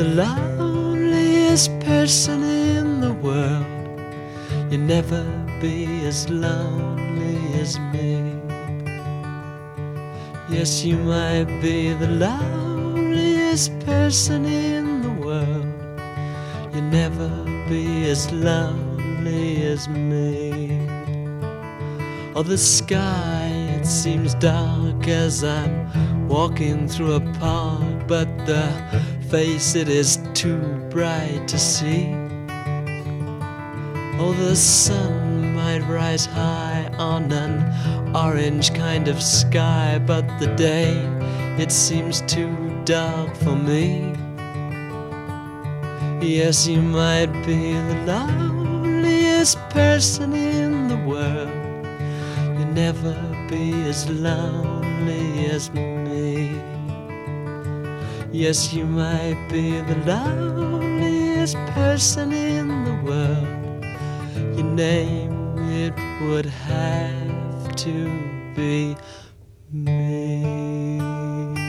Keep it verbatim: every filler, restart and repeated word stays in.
the loneliest person in the world. You'll never be as lonely as me. Yes, you might be the loneliest person in the world. You'll never be as lonely as me. Oh, the sky, it seems dark as I'm walking through a park, but the face, it is too bright to see. Oh, the sun might rise high on an orange kind of sky, but the day, it seems too dark for me. Yes, you might be the loneliest person in the world. You'll never be as lonely as me. Yes, you might be the loneliest person in the world. Your name, it would have to be me.